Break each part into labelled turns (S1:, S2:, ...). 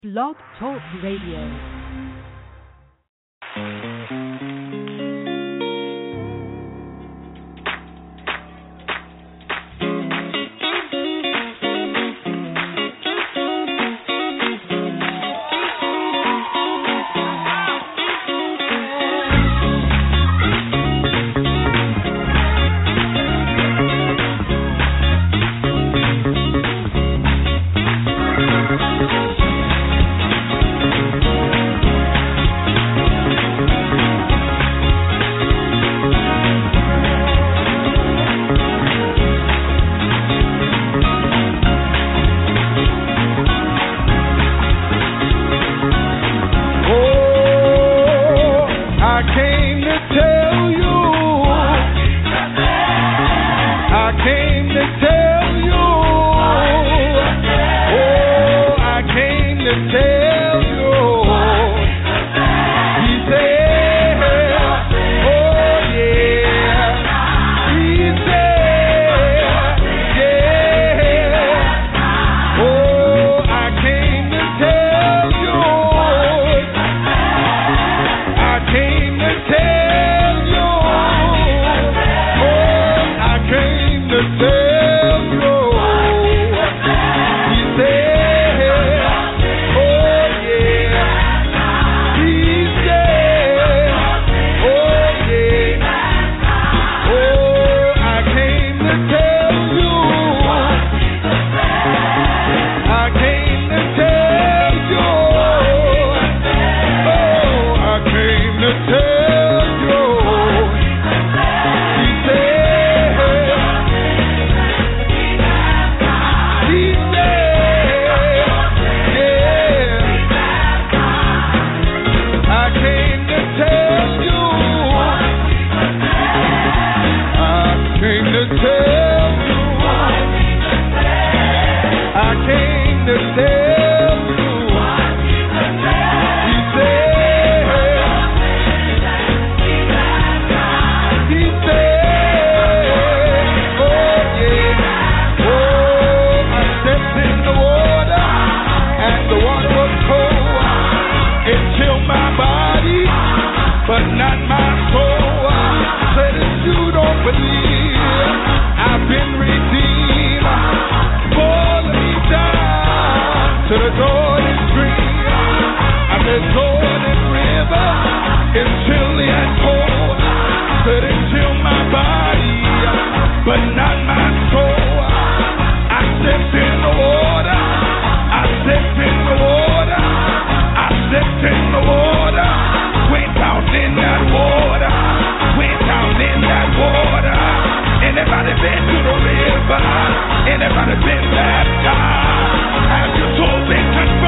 S1: Blog Talk Radio.
S2: Anybody been to the river? Anybody been baptized? Have your soul been consumed?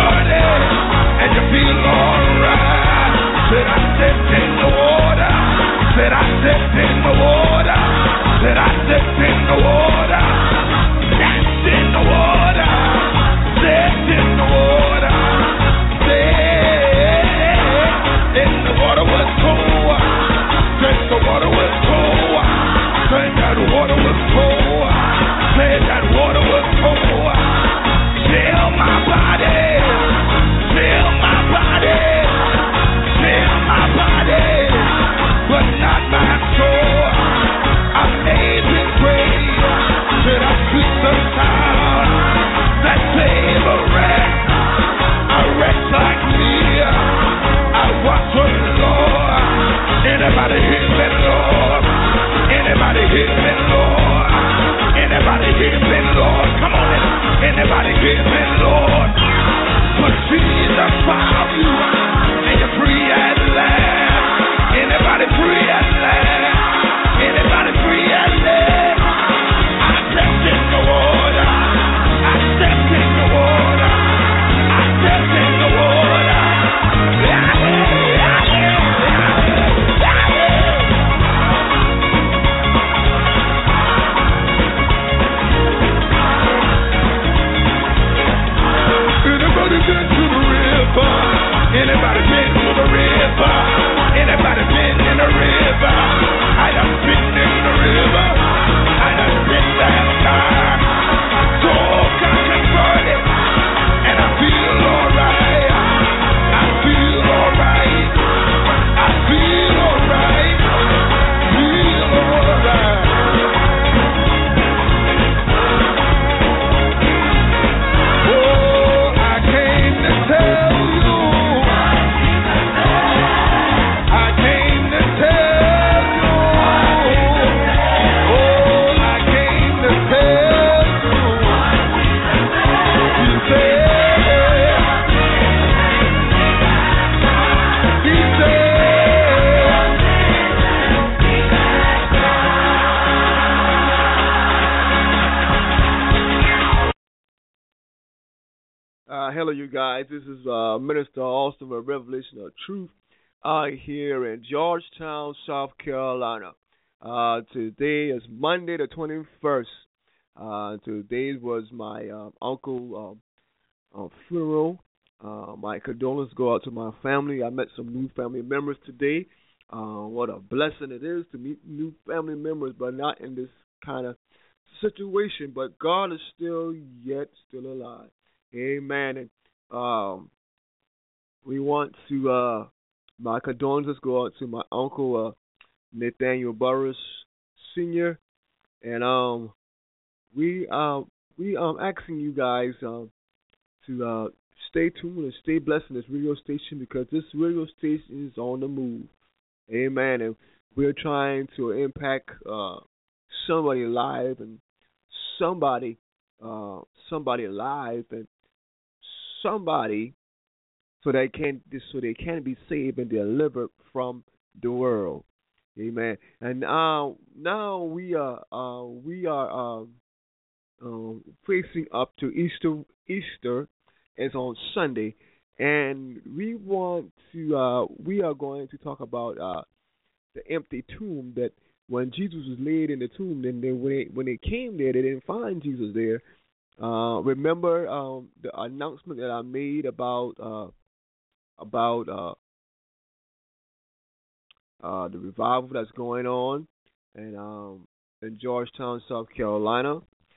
S3: Hello, you guys. This is Minister Austin of Revelation of Truth here in Georgetown, South Carolina. Today is Monday the 21st. Today was my uncle funeral. My condolences go out to my family. I met some new family members today. What a blessing it is to meet new family members, but not in this kind of situation. But God is still alive. Amen. And we want to my condolences go out to my uncle Nathaniel Burris Sr. And we asking you guys to stay tuned and stay blessed in this radio station, because this radio station is on the move. Amen. And we're trying to impact somebody's life and somebody alive and somebody so they can be saved and delivered from the world. Amen. And now we are facing up to Easter. Easter is on Sunday, and we are going to talk about the empty tomb. That when Jesus was laid in the tomb, and then when they came there, they didn't find Jesus there. Remember the announcement that I made about the revival that's going on in Georgetown, South Carolina,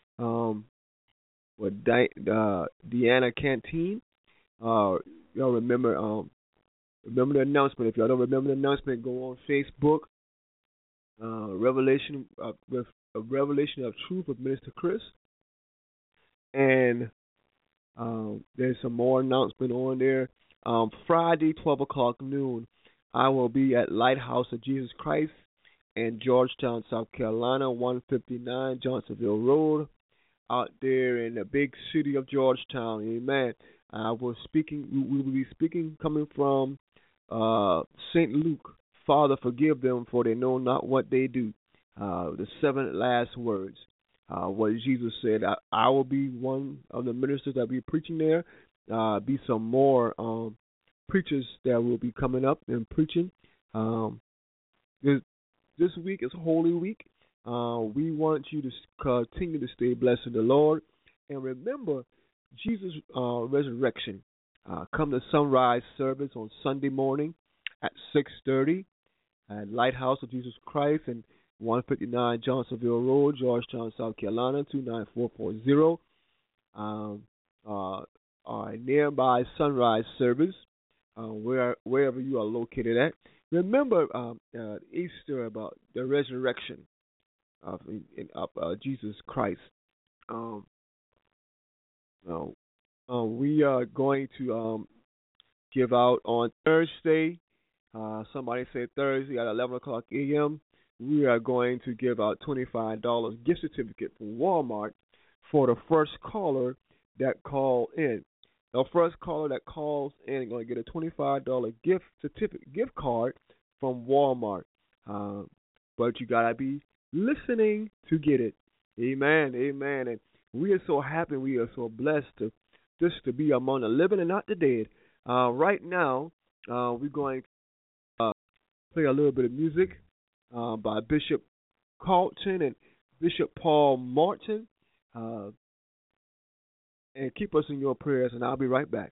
S3: with Deanna Canteen. Y'all remember the announcement? If y'all don't remember the announcement, go on Facebook. Revelation of Truth with Minister Chris. And there's some more announcement on there. Friday, 12 o'clock noon, I will be at Lighthouse of Jesus Christ in Georgetown, South Carolina, 159 Johnsonville Road, out there in the big city of Georgetown. Amen. We will be speaking coming from St. Luke. Father, forgive them, for they know not what they do. The 7 last words. What Jesus said, I will be one of the ministers that will be preaching there. Be some more preachers that will be coming up and preaching. This week is Holy Week. We want you to continue to stay blessed in the Lord. And remember Jesus' resurrection. Come to sunrise service on Sunday morning at 6:30 at Lighthouse of Jesus Christ and 159 Johnsonville Road, Georgetown, South Carolina, 29440. Our nearby sunrise service, wherever you are located at. Remember Easter, about the resurrection of Jesus Christ. We are going to give out on Thursday. Somebody said Thursday at 11 o'clock a.m. We are going to give out $25 gift certificate from Walmart for the first caller that call in. The first caller that calls in is going to get a $25 gift card from Walmart. But you got to be listening to get it. Amen, amen. And we are so happy, we are so blessed to be among the living and not the dead. Right now, we're going to play a little bit of music by Bishop Carlton and Bishop Paul Martin. And keep us in your prayers, and I'll be right back.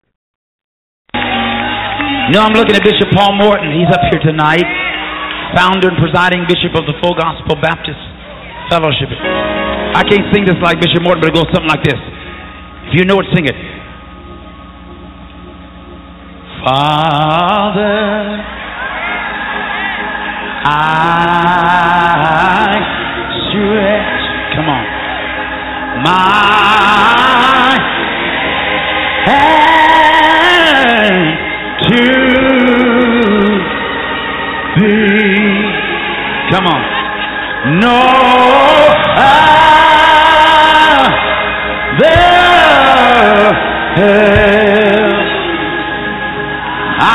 S4: I'm looking at Bishop Paul Morton. He's up here tonight, founder and presiding bishop of the Full Gospel Baptist Fellowship. I can't sing this like Bishop Morton, but it goes something like this. If you know it, sing it. Father, I stretch, come on, my hand to thee. Come on. No other help I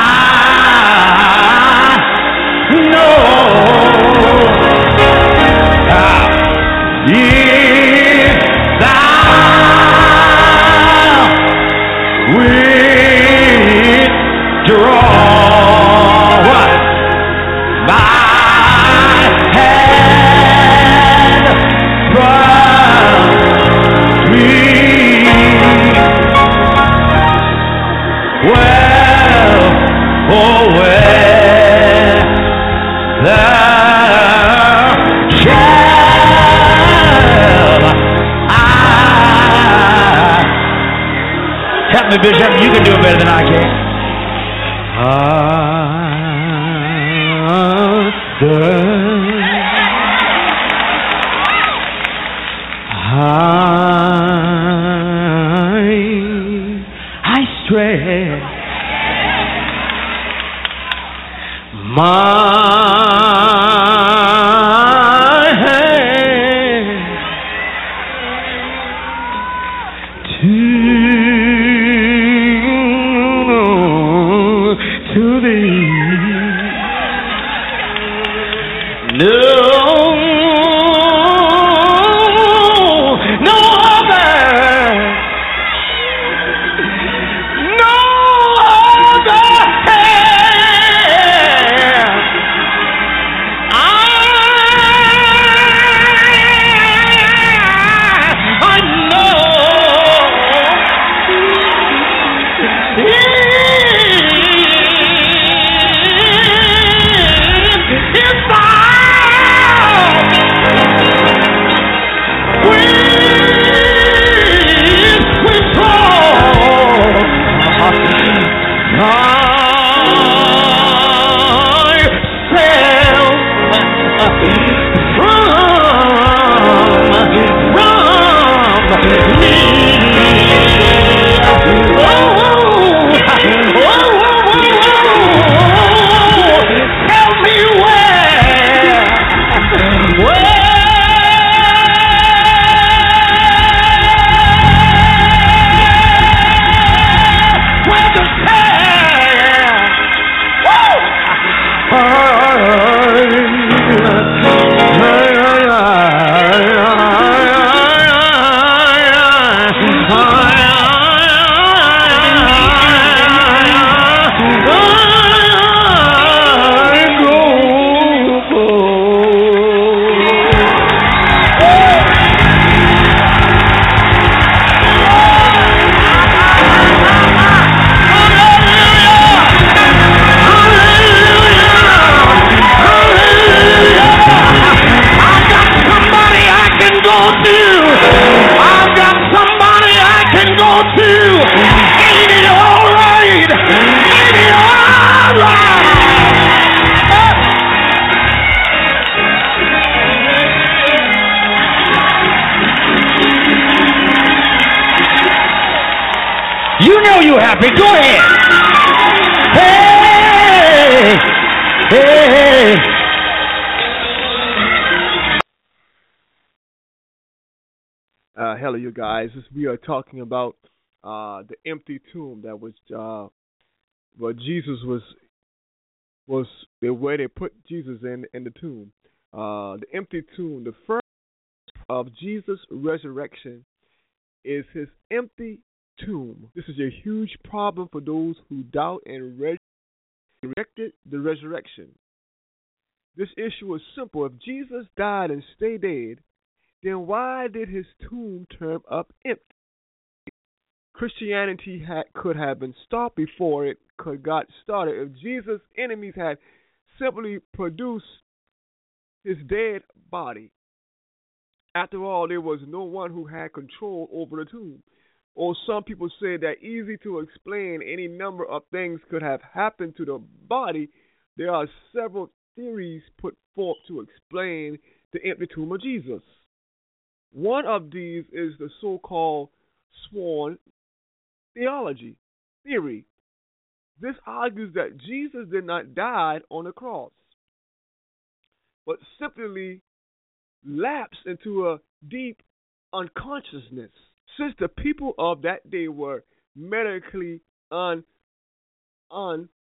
S4: know. If thou wilt draw what? My hand from me. Well, oh well, there shall I. Help me, Bishop. You can do it better than I can. I stretch my hand to thee. No other You happy? Go ahead. Hey, hey.
S3: Hello, you guys. We are talking about the empty tomb that was where Jesus was where they put Jesus in the tomb. The empty tomb. The first of Jesus' resurrection is his empty tomb. This is a huge problem for those who doubt and rejected the resurrection. This issue is simple. If Jesus died and stayed dead, then why did his tomb turn up empty? Christianity could have been stopped before it got started if Jesus' enemies had simply produced his dead body. After all, there was no one who had control over the tomb. Or some people say that easy to explain any number of things could have happened to the body. There are several theories put forth to explain the empty tomb of Jesus. One of these is the so-called sworn theory. This argues that Jesus did not die on the cross, but simply lapsed into a deep unconsciousness. Since the people of that day were medically unspecific,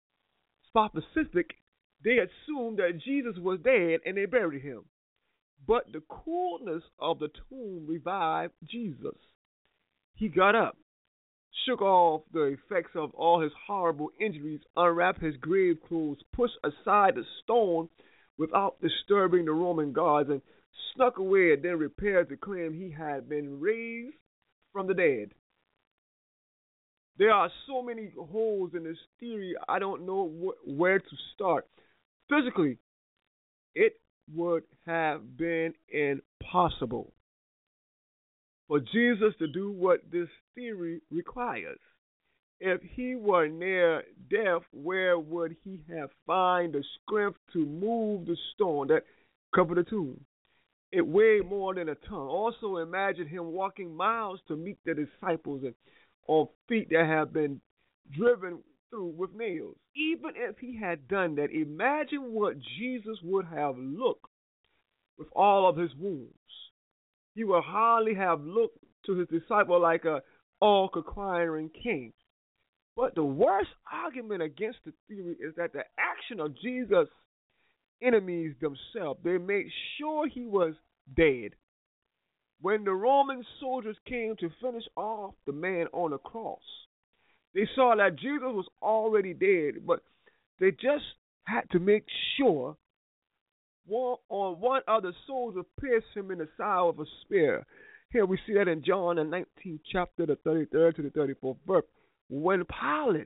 S3: they assumed that Jesus was dead and they buried him. But the coolness of the tomb revived Jesus. He got up, shook off the effects of all his horrible injuries, unwrapped his grave clothes, pushed aside the stone without disturbing the Roman guards, and snuck away and then repaired to claim he had been raised from the dead. There are so many holes in this theory, I don't know where to start. Physically, it would have been impossible for Jesus to do what this theory requires. If he were near death, where would he have found the strength to move the stone that covered the tomb? It weighed more than a ton. Also, imagine him walking miles to meet the disciples and on feet that have been driven through with nails. Even if he had done that, imagine what Jesus would have looked with all of his wounds. He would hardly have looked to his disciple like a all-conquering king. But the worst argument against the theory is that the action of Jesus' enemies themselves, they made sure he was dead. When the Roman soldiers came to finish off the man on the cross, they saw that Jesus was already dead, but they just had to make sure one of the soldiers pierced him in the side with a spear. Here we see that in John, the 19th chapter, the 33rd to the 34th verse. When Pilate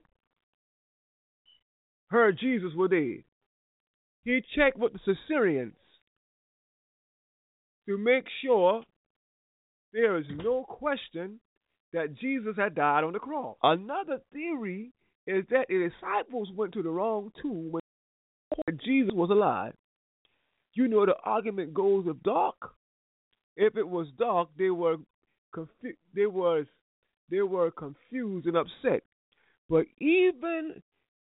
S3: heard Jesus was dead, he checked with the Caesarians to make sure there is no question that Jesus had died on the cross. Another theory is that the disciples went to the wrong tomb when Jesus was alive. You know, the argument goes if it was dark, they were confused and upset. But even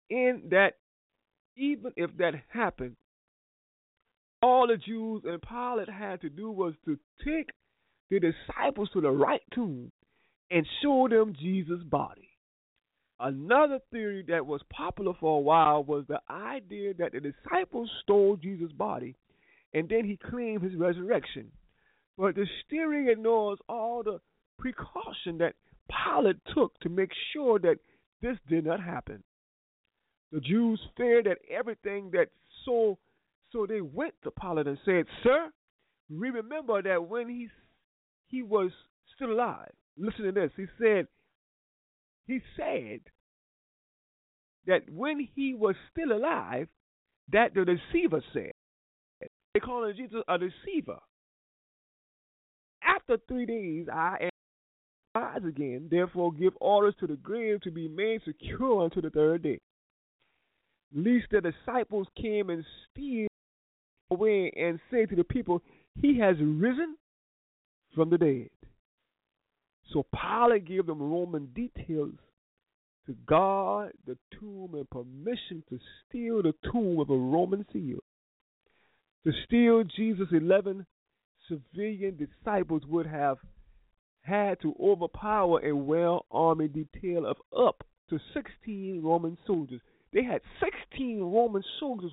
S3: if that happened, all the Jews and Pilate had to do was to take the disciples to the right tomb and show them Jesus' body. Another theory that was popular for a while was the idea that the disciples stole Jesus' body and then he claimed his resurrection. But this theory ignores all the precaution that Pilate took to make sure that this did not happen. The Jews feared that everything that so they went to Pilate and said, "Sir, we remember that when he was still alive." Listen to this. He said that when he was still alive, that the deceiver said. They call Jesus a deceiver. After 3 days, I am rise again. Therefore, give orders to the grave to be made secure until the third day. Lest the disciples came and steal away and say to the people, "He has risen from the dead." So Pilate gave them Roman details to guard the tomb and permission to steal the tomb with a Roman seal. To steal Jesus' 11 civilian disciples would have had to overpower a well-armed detail of up to 16 Roman soldiers. They had 16 Roman soldiers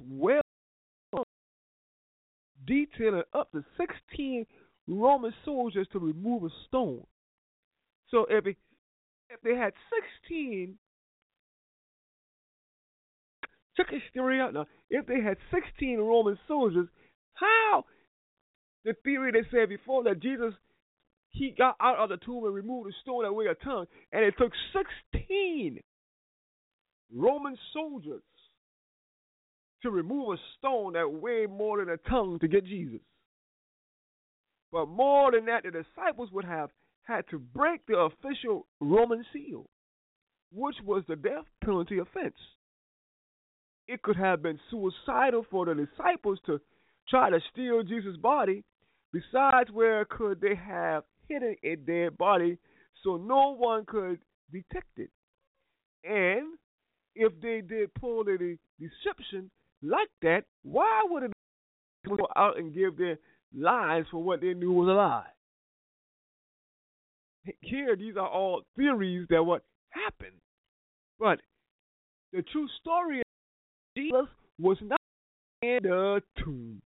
S3: detailing up to 16 Roman soldiers to remove a stone. So if they had 16, check this theory out now. If they had 16 Roman soldiers, how the theory they said before that Jesus, he got out of the tomb and removed the stone that weighed a ton, and it took 16 Roman soldiers to remove a stone that weighed more than a ton to get Jesus. But more than that, the disciples would have had to break the official Roman seal, which was the death penalty offense. It could have been suicidal for the disciples to try to steal Jesus' body. Besides, where could they have hidden a dead body so no one could detect it? And if they did pull the deception like that, why would they go out and give their lives for what they knew was a lie? Here, these are all theories that what happened. But the true story is Jesus was not in the tomb.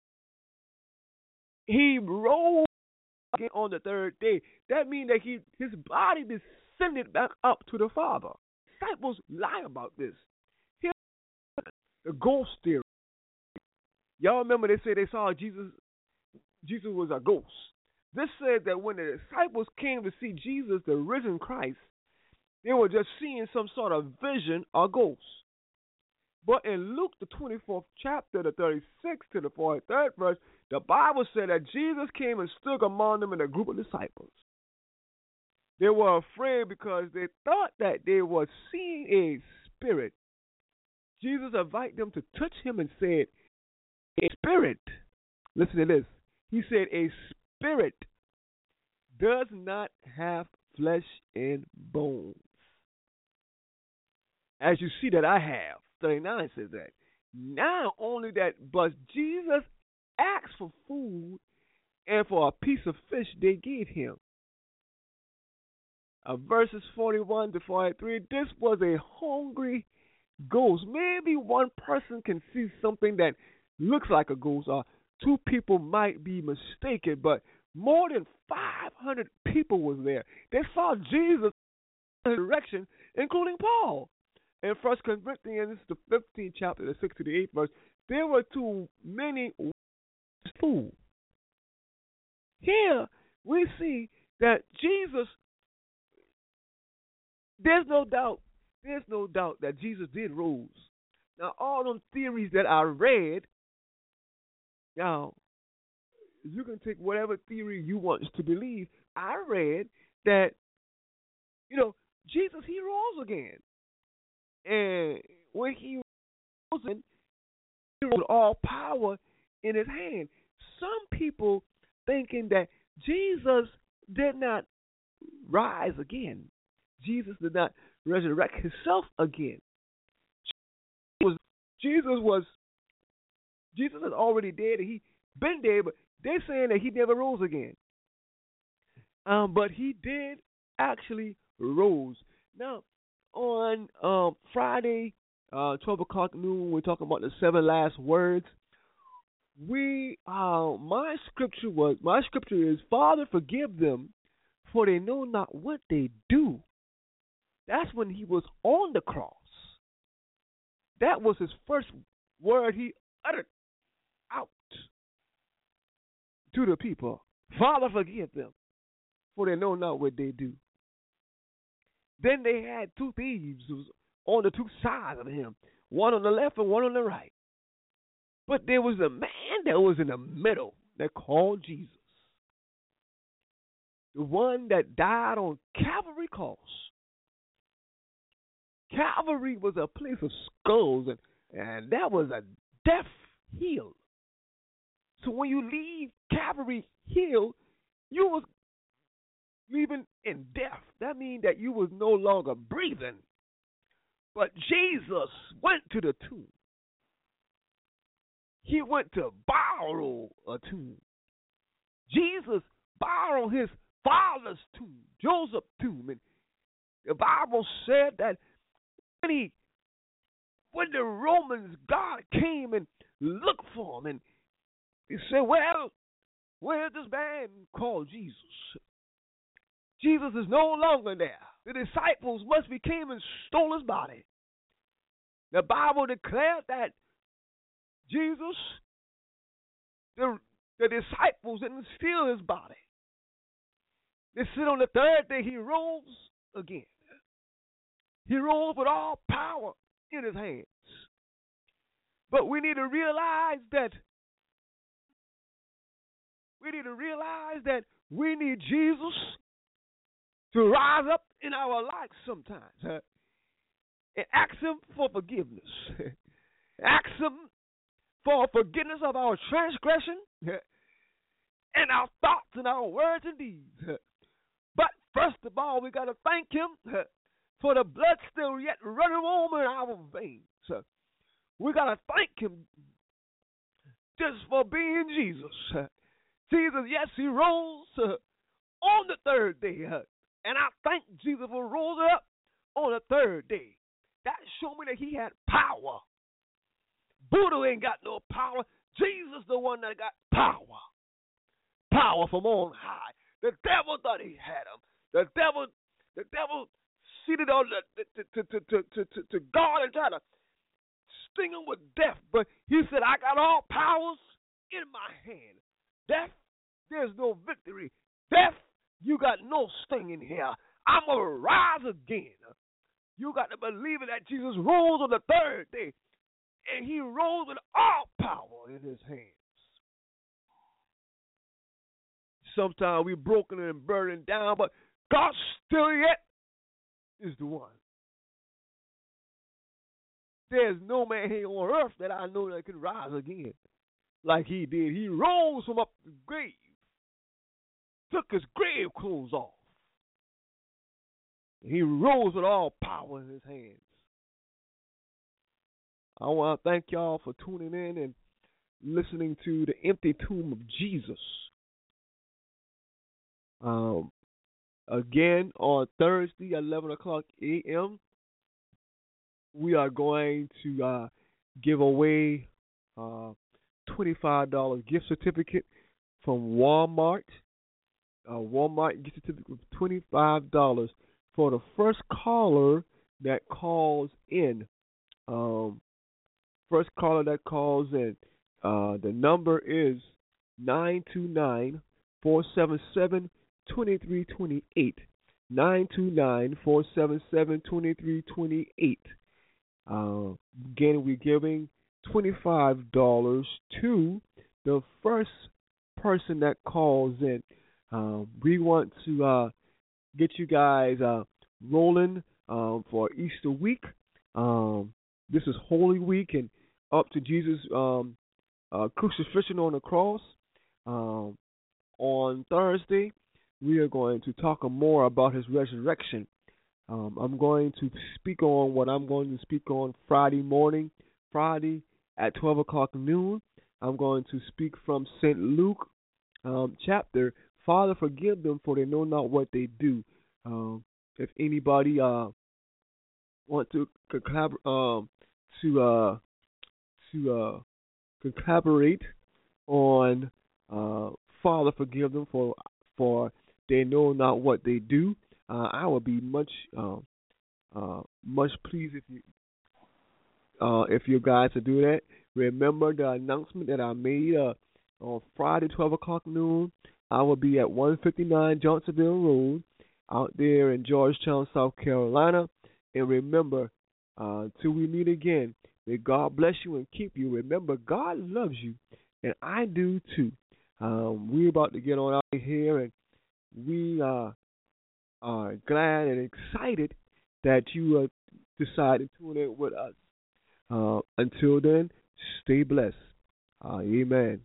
S3: He rose again on the third day. That means that his body ascended back up to the Father. Disciples lie about this. Here's the ghost theory. Y'all remember they said they saw Jesus was a ghost. This said that when the disciples came to see Jesus, the risen Christ, they were just seeing some sort of vision or ghost. But in Luke, the 24th chapter, the 36th to the 43rd verse, the Bible said that Jesus came and stood among them in a group of disciples. They were afraid because they thought that they were seeing a spirit. Jesus invited them to touch him and said, a spirit, listen to this, he said, a spirit does not have flesh and bones. As you see that I have. 39 says that. Not only that, but Jesus asked for food, and for a piece of fish they gave him. Verses 41 to 43, this was a hungry ghost. Maybe one person can see something that looks like a ghost, or two people might be mistaken, but more than 500 people was there. They saw Jesus in the resurrection, including Paul. In 1 Corinthians, the 15th chapter, the 6th to the 8th verse, there were too many food. Here we see that Jesus, there's no doubt that Jesus did rose. Now, all them theories that I read, now, you can take whatever theory you want to believe. I read that, Jesus, he rose again. And when he rose, he rose all power in his hand. Some people thinking that Jesus did not rise again. Jesus did not resurrect himself again. Jesus is already dead, and he been dead, but they're saying that he never rose again. But he did actually rose. Now, on Friday, 12 o'clock noon, we're talking about the 7 last words. My scripture is, Father, forgive them, for they know not what they do. That's when he was on the cross. That was his first word he uttered out to the people. Father, forgive them, for they know not what they do. Then they had two thieves who was on the two sides of him, one on the left and one on the right. But there was a man that was in the middle that called Jesus. The one that died on Calvary cross. Calvary was a place of skulls, and that was a death hill. So when you leave Calvary Hill, you was leaving in death. That means that you was no longer breathing. But Jesus went to the tomb. He went to borrow a tomb. Jesus borrowed his father's tomb, Joseph's tomb. And the Bible said that when the Romans, God came and looked for him, and he said, well, where's this man called Jesus? Jesus is no longer there. The disciples must be came and stole his body. The Bible declared that Jesus, the disciples didn't steal his body. They said on the third day he rose again. He rose with all power in his hands. But we need to realize that we need Jesus to rise up in our lives sometimes and ask him for forgiveness. Ask him for forgiveness of our transgression and our thoughts and our words and deeds. But first of all, we got to thank him for the blood still yet running warm in our veins. We got to thank him just for being Jesus. Jesus, yes, he rose on the third day. And I thank Jesus for rising up on the third day. That showed me that he had power. Buddha ain't got no power. Jesus the one that got power. Power from on high. The devil thought he had him. The devil The devil seated on to God and try to sting him with death. But he said, I got all powers in my hand. Death, there's no victory. Death, you got no sting in here. I'm going to rise again. You got to believe that Jesus rose on the third day. And he rose with all power in his hands. Sometimes we're broken and burdened down, but God still yet is the one. There's no man here on earth that I know that can rise again like he did. He rose from up the grave, took his grave clothes off. He rose with all power in his hands. I want to thank y'all for tuning in and listening to the empty tomb of Jesus. Again, on Thursday, 11 o'clock a.m., we are going to give away $25 gift certificate from Walmart. Walmart gift certificate of $25 for the first caller that calls in. First caller that calls in. The number is 929-477-2328. 929-477-2328. Again, we're giving $25 to the first person that calls in. We want to get you guys rolling for Easter week. This is Holy Week and up to Jesus' crucifixion on the cross. On Thursday, we are going to talk more about his resurrection. I'm going to speak on what I'm going to speak on Friday morning, Friday at 12 o'clock noon. I'm going to speak from St. Luke chapter, Father, forgive them, for they know not what they do. If anybody want to collaborate on Father, forgive them, for they know not what they do, I will be much pleased if you guys to do that. Remember the announcement that I made on Friday, 12 o'clock noon. I will be at 159 Johnsonville Road out there in Georgetown, South Carolina. And remember, till we meet again, may God bless you and keep you. Remember, God loves you, and I do too. We're about to get on out of here, and we are glad and excited that you decided to tune in with us. Until then, stay blessed. Amen.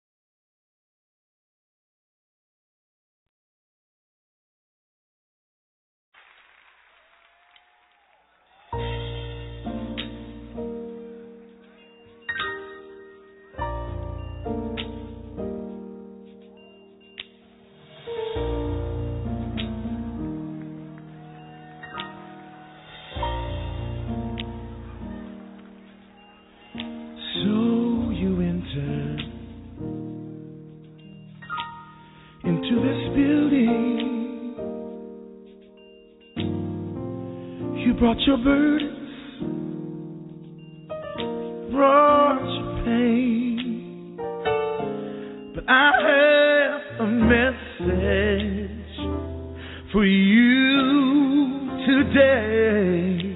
S2: Brought your burdens, brought your pain, but I have a message for you today,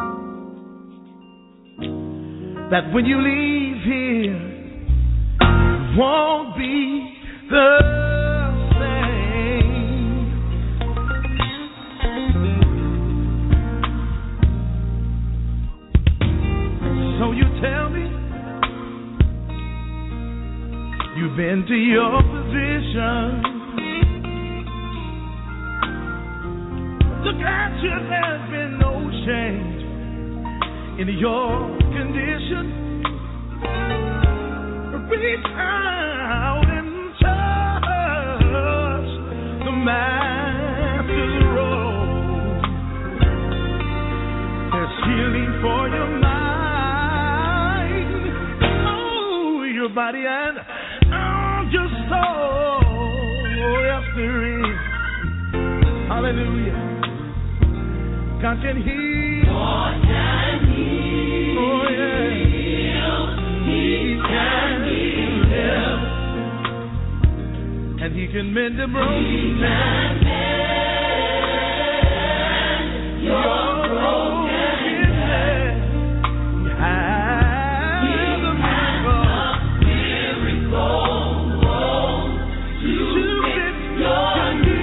S2: that when you leave here, it won't be the been to your position. Look at you, there's been no change in your condition. Reach out and touch the Master's robe. There's healing for your mind, oh, your body and your soul. Yes, there is. Hallelujah. God can heal. God can heal. Oh yeah. He can heal. And He can mend the broken man. Your broken man. Has a miracle. To fit your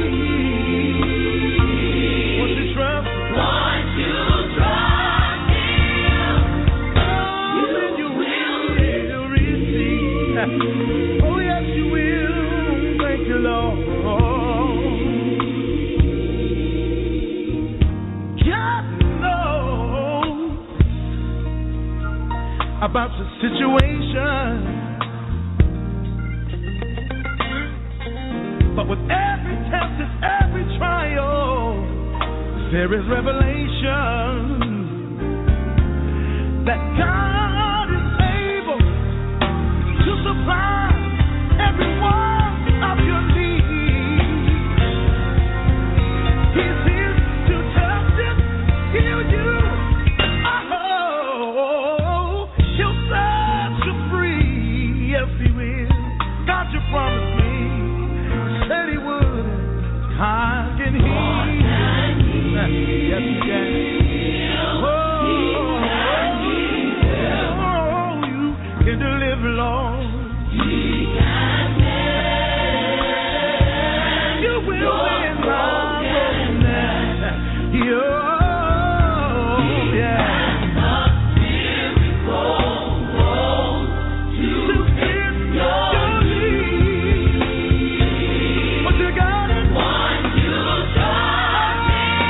S2: need. Want to trust? Want to trust Him? Oh, then you will receive. Oh yes, you will. Thank you, Lord. God knows about the situation, but with every test and every trial, there is revelation that God is able to supply every one of your needs. He's here to touch it, heal you. Oh, He'll set you free. Yes, He will. God, you promised me. Said He would. God can heal. Yes, He can. Oh, you can deliver, Lord. You will win my brokenness. Yeah. To fit your need. But you got it. Once you trust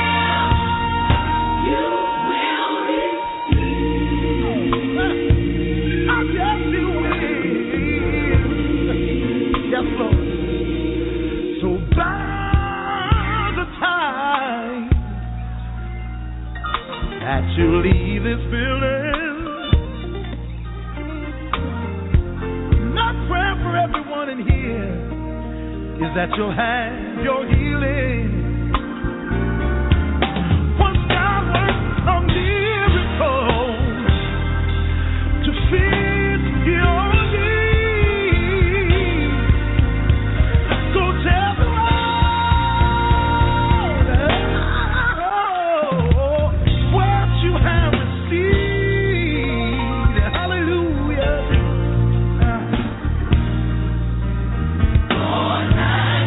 S2: Him, you will receive. Yes, you will. Yes, Lord. So by the time that you leave this building, my prayer for everyone in here is that you'll have your healing. Once God works a miracle to fit your need, go tell the world what you have received. Hallelujah. Lord, I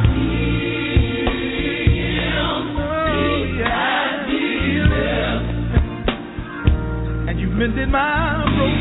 S2: need Him. And you mended my broken.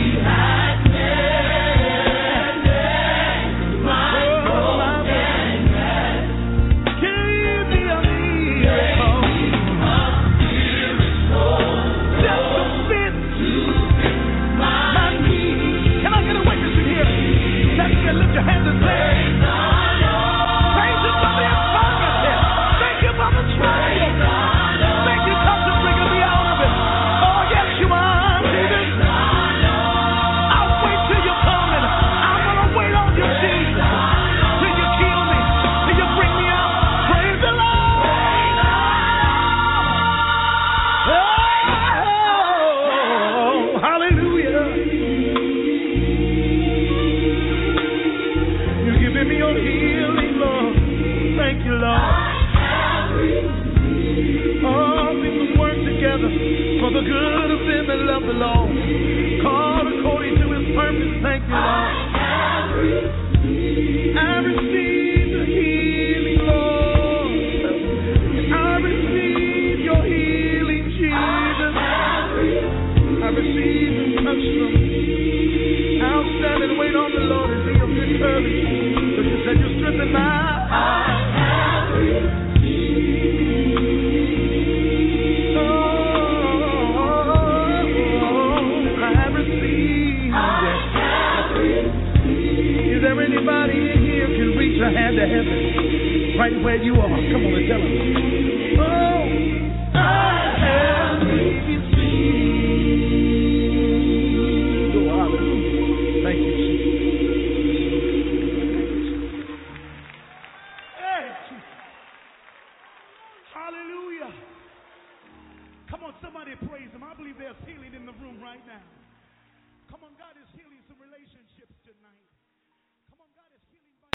S2: Lift your hands and praise the Lord. Praise Him for the infirmity. Thank you for the trial. Thank you for bringing me out of it. Oh, yes, you are, Jesus. I'll wait till you come and I'm going to wait on you, Jesus. Till you heal me, till you bring me out. Praise the Lord. Oh, hallelujah. Give me your healing, Lord. Thank you, Lord. All things work together for the good of them that love the Lord. Called according to His purpose. Thank you, Lord. I receive the healing, Lord. I receive your healing, Jesus. I receive the touch from you. I'll stand and wait on the Lord and be of good courage. You said you strengthen my heart. I receive it. Is there anybody in here who can reach a hand to heaven right where you are? Come on and tell them. Oh, I have received. Oh, hallelujah. Thank you, Jesus. Hallelujah. Come Come on, somebody praise him. I believe there's healing in the room right now. Come on, God is healing some relationships tonight.